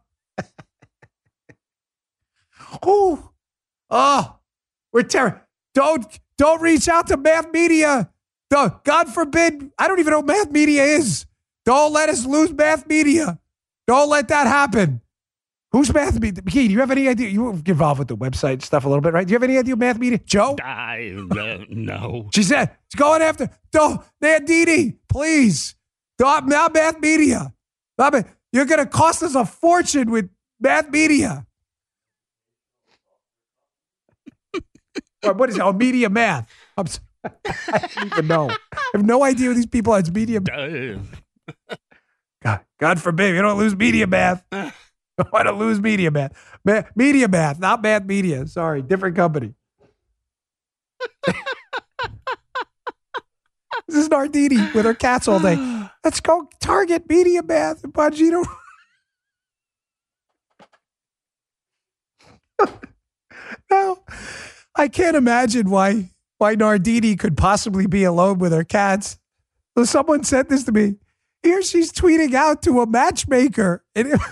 oh, oh, we're terrible. Don't, don't reach out to Math Media. Don't, God forbid. I don't even know what Math Media is. Don't let us lose Math Media. Don't let that happen. Who's Math Media? Key, do you have any idea? You get involved with the website stuff a little bit, right? Do you have any idea Math Media? Joe? I, uh, no. She said, she's going after, don't, Nandini, please. Don't, not Math Media. Not, you're going to cost us a fortune with Math Media. Or what is it? Oh, Media Math. I'm sorry. I don't even know. I have no idea who these people are. It's Media Math. God, God forbid, you don't lose Media Math. I don't want to lose Media Math. Ma- Media Math, not Math Media. Sorry, different company. This is Nardini with her cats all day. Let's go Target Media Math and Bongino. No, I can't imagine why why Nardini could possibly be alone with her cats. So someone sent this to me. Here she's tweeting out to a matchmaker. And it,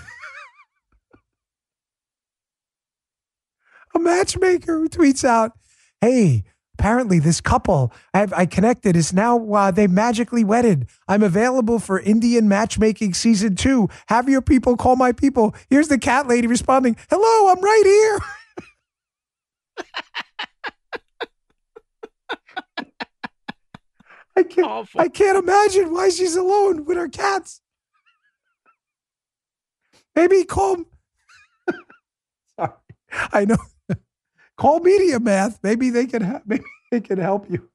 a matchmaker who tweets out, hey, apparently this couple I, have, I connected is now, uh, they magically wedded. I'm available for Indian matchmaking season two. Have your people call my people. Here's the cat lady responding, hello, I'm right here. I can't, Awful. I can't imagine why she's alone with her cats. Maybe call. Sorry, I know. Call Media Math. Maybe they can. Ha- maybe they can help you.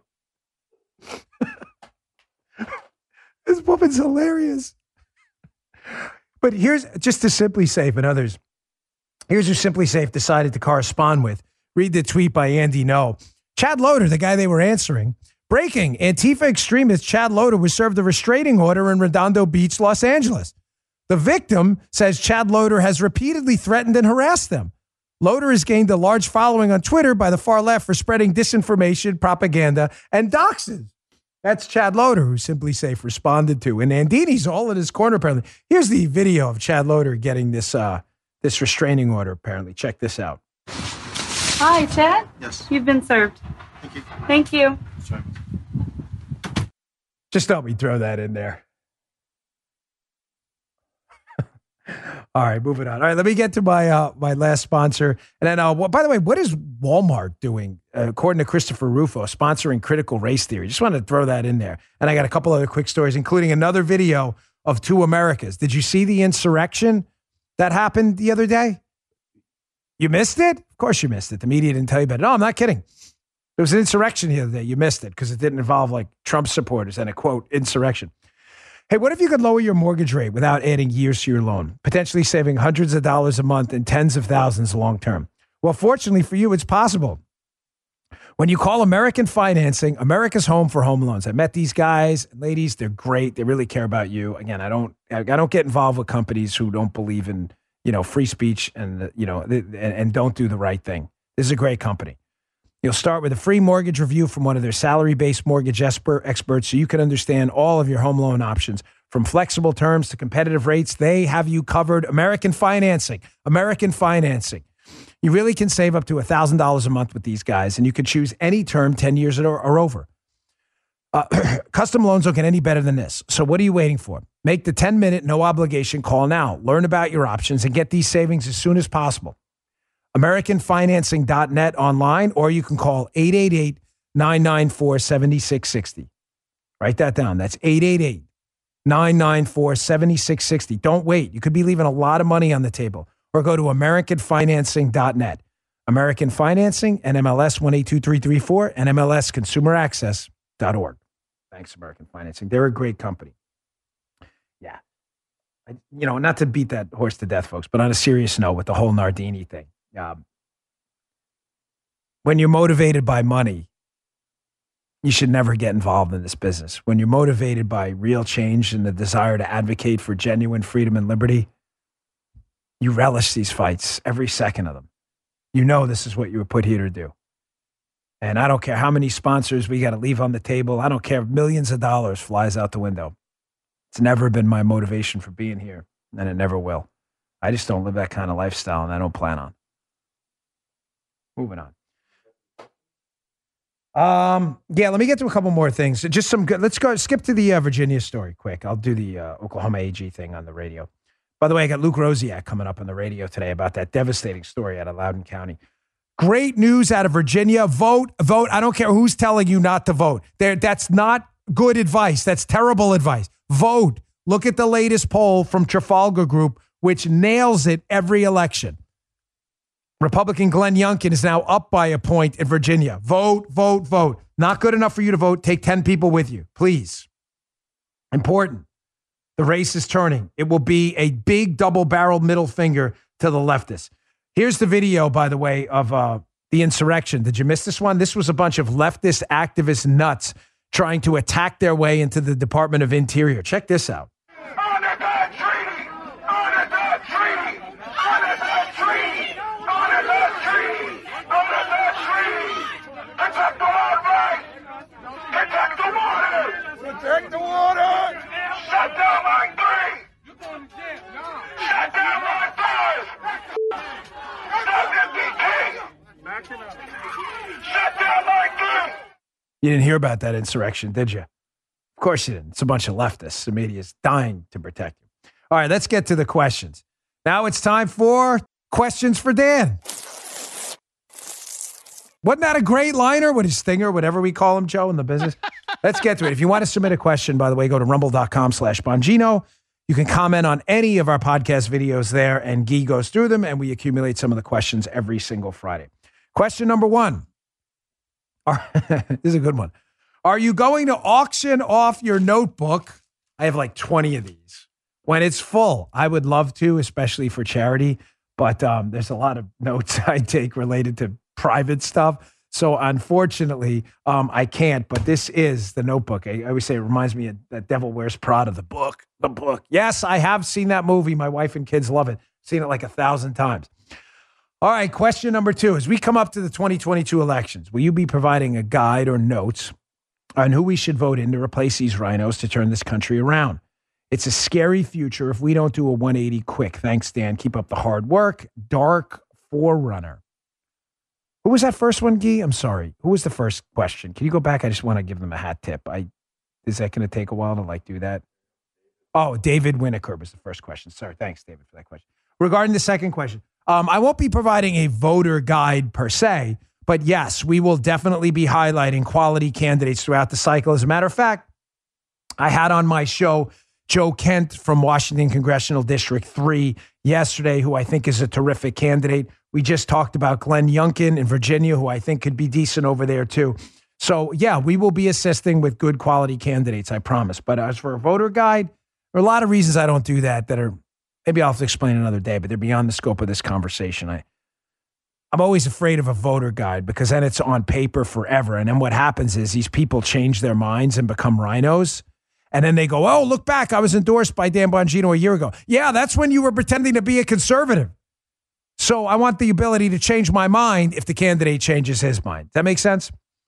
This woman's hilarious. But here's just to Simply Safe and others. Here's who Simply Safe decided to correspond with. Read the tweet by Andy No. Chad Loder, the guy they were answering. Breaking. Antifa extremist Chad Loder was served a restraining order in Redondo Beach, Los Angeles. The victim says Chad Loder has repeatedly threatened and harassed them. Loder has gained a large following on Twitter by the far left for spreading disinformation, propaganda, and doxes. That's Chad Loder, who Simply Safe responded to. And Andini's all in his corner, apparently. Here's the video of Chad Loder getting this uh, this restraining order, apparently. Check this out. Hi, Chad. Yes. You've been served. Thank you. Thank you. Sorry. Just thought we'd throw that in there. All right, moving on. All right, let me get to my uh, my last sponsor. And then, uh, well, by the way, what is Walmart doing, uh, according to Christopher Rufo, sponsoring critical race theory? Just wanted to throw that in there. And I got a couple other quick stories, including another video of two Americas. Did you see the insurrection that happened the other day? You missed it? Of course you missed it. The media didn't tell you about it. No, I'm not kidding. There was an insurrection the other day. You missed it because it didn't involve like Trump supporters and a, quote, insurrection. Hey, what if you could lower your mortgage rate without adding years to your loan, potentially saving hundreds of dollars a month and tens of thousands long term? Well, fortunately for you, it's possible. When you call American Financing, America's home for home loans. I met these guys and ladies. They're great. They really care about you. Again, I don't I don't get involved with companies who don't believe in, you know, free speech and, you know, and, and don't do the right thing. This is a great company. You'll start with a free mortgage review from one of their salary-based mortgage experts so you can understand all of your home loan options. From flexible terms to competitive rates, they have you covered. American Financing. American Financing. You really can save up to one thousand dollars a month with these guys, and you can choose any term, ten years or, or over. Uh, custom loans don't get any better than this. So what are you waiting for? Make the ten-minute, no-obligation call now. Learn about your options and get these savings as soon as possible. American Financing dot net online, or you can call eight eight eight, nine nine four, seven six six zero. Write that down. That's eight eight eight, nine nine four, seven six six zero. Don't wait. You could be leaving a lot of money on the table. Or go to American Financing dot net. American Financing, N M L S one eight two three three four, and M L S consumer access dot org. Thanks, American Financing. They're a great company. Yeah. I, you know, not to beat that horse to death, folks, but on a serious note with the whole Nardini thing. Um, when you're motivated by money, you should never get involved in this business. When you're motivated by real change and the desire to advocate for genuine freedom and liberty, you relish these fights, every second of them. You know this is what you were put here to do. And I don't care how many sponsors we got to leave on the table. I don't care if millions of dollars flies out the window. It's never been my motivation for being here, and it never will. I just don't live that kind of lifestyle, and I don't plan on. Moving on. Um, yeah, let me get to a couple more things. Just some good. Let's go skip to the uh, Virginia story quick. I'll do the uh, Oklahoma A G thing on the radio. By the way, I got Luke Rosiak coming up on the radio today about that devastating story out of Loudoun County. Great news out of Virginia. Vote, vote. I don't care who's telling you not to vote. There, that's not good advice. That's terrible advice. Vote. Look at the latest poll from Trafalgar Group, which nails it every election. Republican Glenn Youngkin is now up by a point in Virginia. Vote, vote, vote. Not good enough for you to vote. Take ten people with you, please. Important. The race is turning. It will be a big double-barreled middle finger to the leftists. Here's the video, by the way, of uh, the insurrection. Did you miss this one? This was a bunch of leftist activist nuts trying to attack their way into the Department of Interior. Check this out. Protect the water! Shut down line three! Shut down line five! Stop M P K! Shut down line You didn't hear about that insurrection, did you? Of course you didn't. It's a bunch of leftists. The media is dying to protect you. All right, let's get to the questions. Now it's time for questions for Dan. Wasn't that a great liner with his stinger, whatever we call him, Joe, in the business? Let's get to it. If you want to submit a question, by the way, go to rumble.com slash Bongino. You can comment on any of our podcast videos there, and Guy goes through them, and we accumulate some of the questions every single Friday. Question number one. Are, this is a good one. Are you going to auction off your notebook? I have like twenty of these. When it's full, I would love to, especially for charity, but um, there's a lot of notes I take related to private stuff. So unfortunately, um, I can't, but this is the notebook. I, I always say it reminds me of that Devil Wears Prada, the book, the book. Yes, I have seen that movie. My wife and kids love it. Seen it like a thousand times. All right, question number two. As we come up to the twenty twenty-two elections, will you be providing a guide or notes on who we should vote in to replace these rhinos to turn this country around? It's a scary future if we don't do a one eighty quick. Thanks, Dan. Keep up the hard work. Dark Forerunner. Who was that first one, Guy? I'm sorry. Who was the first question? Can you go back? I just want to give them a hat tip. I Is that going to take a while to like do that? Oh, David Winokur was the first question. Sorry. Thanks, David, for that question. Regarding the second question, um, I won't be providing a voter guide per se, but yes, we will definitely be highlighting quality candidates throughout the cycle. As a matter of fact, I had on my show Joe Kent from Washington Congressional District three yesterday, who I think is a terrific candidate. We just talked about Glenn Youngkin in Virginia, who I think could be decent over there too. So yeah, we will be assisting with good quality candidates, I promise. But as for a voter guide, there are a lot of reasons I don't do that that are, maybe I'll have to explain another day, but they're beyond the scope of this conversation. I, I'm always afraid of a voter guide because then it's on paper forever. And then what happens is these people change their minds and become rhinos. And then they go, oh, look back. I was endorsed by Dan Bongino a year ago. Yeah, that's when you were pretending to be a conservative. So I want the ability to change my mind if the candidate changes his mind. Does that make sense?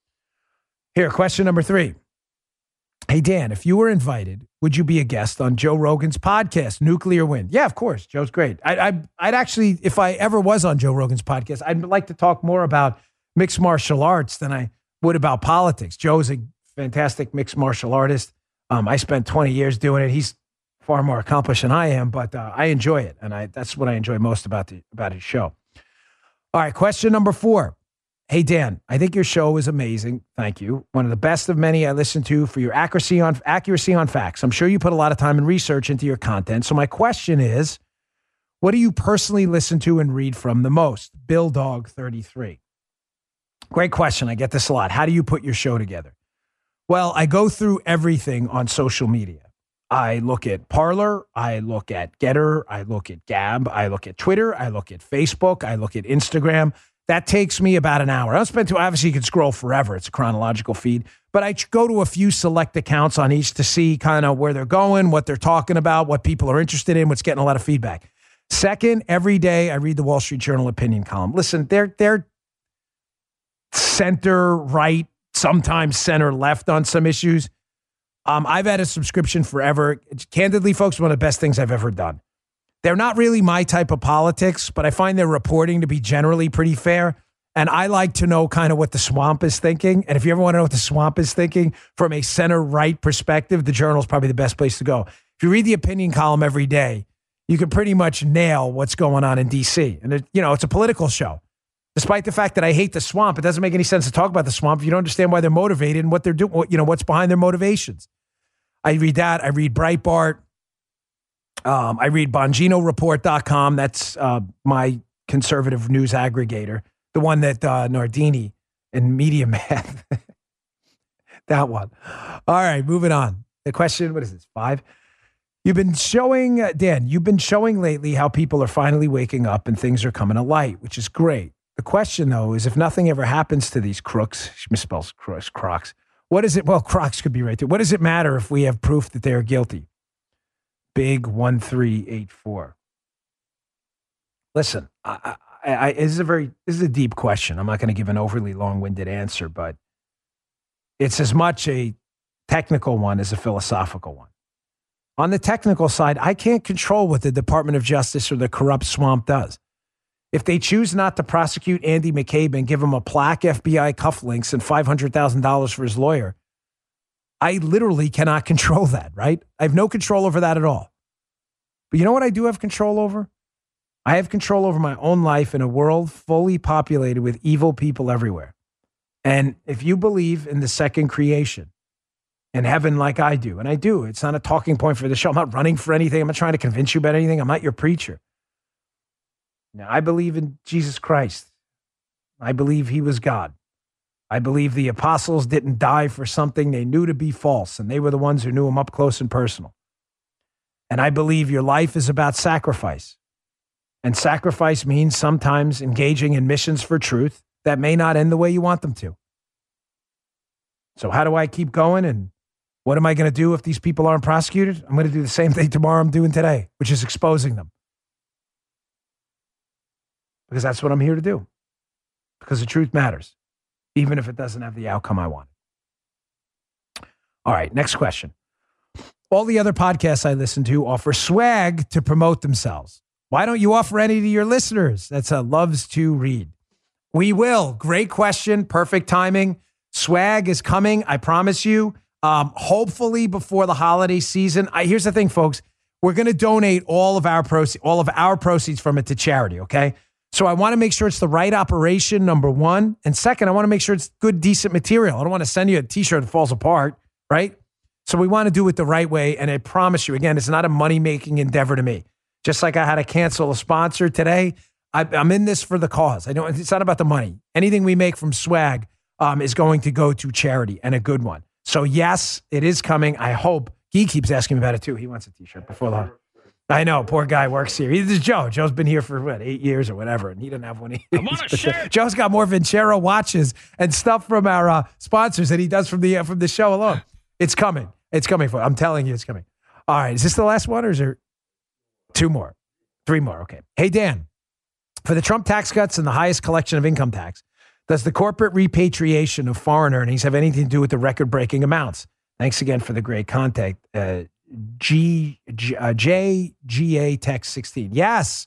Here, question number three. Hey, Dan, if you were invited, would you be a guest on Joe Rogan's podcast, Nuclear Wind? Yeah, of course. Joe's great. I, I, I'd actually, if I ever was on Joe Rogan's podcast, I'd like to talk more about mixed martial arts than I would about politics. Joe's a fantastic mixed martial artist. Um, I spent twenty years doing it. He's far more accomplished than I am, but uh, I enjoy it. And I that's what I enjoy most about the about his show. All right, question number four. Hey, Dan, I think your show is amazing. Thank you. One of the best of many I listen to for your accuracy on accuracy on facts. I'm sure you put a lot of time and research into your content. So my question is, what do you personally listen to and read from the most? Bill Dog thirty-three. Great question. I get this a lot. How do you put your show together? Well, I go through everything on social media. I look at Parler, I look at Getter, I look at Gab, I look at Twitter, I look at Facebook, I look at Instagram. That takes me about an hour. I don't spend too, obviously you can scroll forever. It's a chronological feed, but I go to a few select accounts on each to see kind of where they're going, what they're talking about, what people are interested in, what's getting a lot of feedback. Second, every day I read the Wall Street Journal opinion column. Listen, they're, they're center, right, sometimes center left on some issues. Um, I've had a subscription forever. It's, candidly, folks, one of the best things I've ever done. They're not really my type of politics, but I find their reporting to be generally pretty fair. And I like to know kind of what the swamp is thinking. And if you ever want to know what the swamp is thinking from a center-right perspective, the Journal is probably the best place to go. If you read the opinion column every day, you can pretty much nail what's going on in D C. And, it, you know, it's a political show. Despite the fact that I hate the swamp, it doesn't make any sense to talk about the swamp if you don't understand why they're motivated and what they're doing, you know, what's behind their motivations. I read that. I read Breitbart. Um, I read Bongino Report dot com. That's uh, my conservative news aggregator, the one that uh, Nardini and Media Math. That one. All right, moving on. The question, what is this, five? You've been showing, uh, Dan, you've been showing lately how people are finally waking up and things are coming to light, which is great. The question, though, is if nothing ever happens to these crooks, she misspells crooks, crocs, what is it? Well, crocs could be right there. What does it matter if we have proof that they are guilty? Big one three eight four. Listen, I, I, I, this is a very, this is a deep question. I'm not going to give an overly long-winded answer, but it's as much a technical one as a philosophical one. On the technical side, I can't control what the Department of Justice or the corrupt swamp does. If they choose not to prosecute Andy McCabe and give him a plaque, F B I cufflinks, and five hundred thousand dollars for his lawyer, I literally cannot control that, right? I have no control over that at all. But you know what I do have control over? I have control over my own life in a world fully populated with evil people everywhere. And if you believe in the second creation and heaven like I do, and I do, it's not a talking point for the show. I'm not running for anything. I'm not trying to convince you about anything. I'm not your preacher. Now, I believe in Jesus Christ. I believe he was God. I believe the apostles didn't die for something they knew to be false, and they were the ones who knew him up close and personal. And I believe your life is about sacrifice. And sacrifice means sometimes engaging in missions for truth that may not end the way you want them to. So how do I keep going? And what am I going to do if these people aren't prosecuted? I'm going to do the same thing tomorrow I'm doing today, which is exposing them. Because that's what I'm here to do. Because the truth matters, even if it doesn't have the outcome I want. All right, next question. All the other podcasts I listen to offer swag to promote themselves. Why don't you offer any to your listeners? That's a loves to read. We will. Great question. Perfect timing. Swag is coming. I promise you. Um, hopefully before the holiday season. I, here's the thing, folks. We're going to donate all of our proceeds, all of our proceeds from it to charity. Okay. So I want to make sure it's the right operation. Number one, and second, I want to make sure it's good, decent material. I don't want to send you a T-shirt that falls apart. Right. So we want to do it the right way. And I promise you, again, it's not a money-making endeavor to me. Just like I had to cancel a sponsor today, I, I'm in this for the cause. I don't. It's not about the money. Anything we make from swag um, is going to go to charity, and a good one. So yes, it is coming. I hope. He keeps asking me about it too. He wants a T-shirt before the. I know, poor guy works here. This is Joe. Joe's been here for what, eight years or whatever, and he didn't have one. I want a shirt. Joe's got more Vincero watches and stuff from our uh, sponsors than he does from the uh, from the show alone. It's coming. It's coming for. I'm telling you, it's coming. All right, is this the last one, or is there? Two more. Three more. Okay. Hey, Dan, for the Trump tax cuts and the highest collection of income tax, does the corporate repatriation of foreign earnings have anything to do with the record-breaking amounts? Thanks again for the great contact. Uh, G, G, uh, J G A Text sixteen. Yes.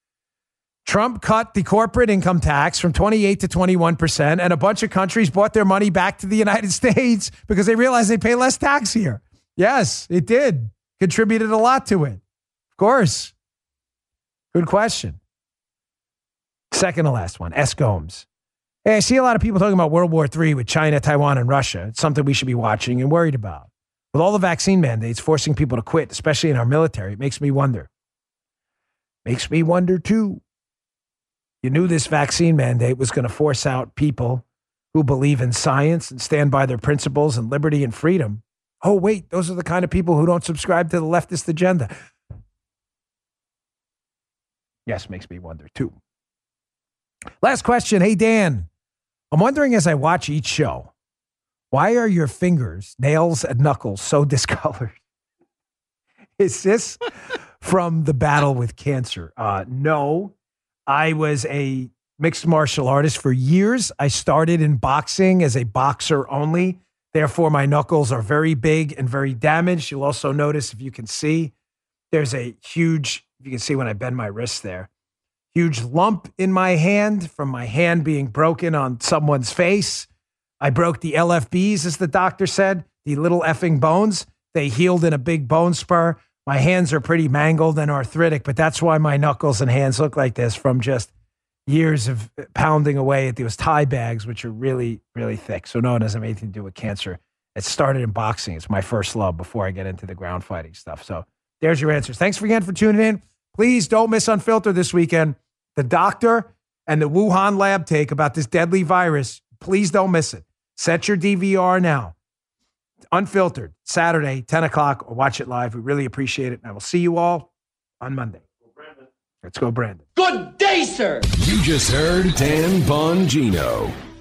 Trump cut the corporate income tax from twenty-eight to twenty-one percent, and a bunch of countries brought their money back to the United States because they realized they pay less tax here. Yes, it did. Contributed a lot to it. Of course. Good question. Second to last one, S. Gomes. Hey, I see a lot of people talking about World War Three with China, Taiwan, and Russia. It's something we should be watching and worried about. With all the vaccine mandates forcing people to quit, especially in our military, it makes me wonder. Makes me wonder, too. You knew this vaccine mandate was going to force out people who believe in science and stand by their principles and liberty and freedom. Oh, wait, those are the kind of people who don't subscribe to the leftist agenda. Yes, makes me wonder, too. Last question. Hey, Dan, I'm wondering as I watch each show, why are your fingers, nails, and knuckles so discolored? Is this from the battle with cancer? Uh, no. I was a mixed martial artist for years. I started in boxing as a boxer only. Therefore, my knuckles are very big and very damaged. You'll also notice, if you can see, there's a huge, you can see when I bend my wrist there, huge lump in my hand from my hand being broken on someone's face. I broke the L F Bs, as the doctor said, the little effing bones. They healed in a big bone spur. My hands are pretty mangled and arthritic, but that's why my knuckles and hands look like this from just years of pounding away at those tie bags, which are really, really thick. So no, it doesn't have anything to do with cancer. It started in boxing. It's my first love before I get into the ground fighting stuff. So there's your answers. Thanks again for tuning in. Please don't miss Unfiltered this weekend. The doctor and the Wuhan lab take about this deadly virus. Please don't miss it. Set your D V R now. Unfiltered, Saturday, ten o'clock, or watch it live. We really appreciate it. And I will see you all on Monday. Let's go, Brandon. Good day, sir. You just heard Dan Bongino.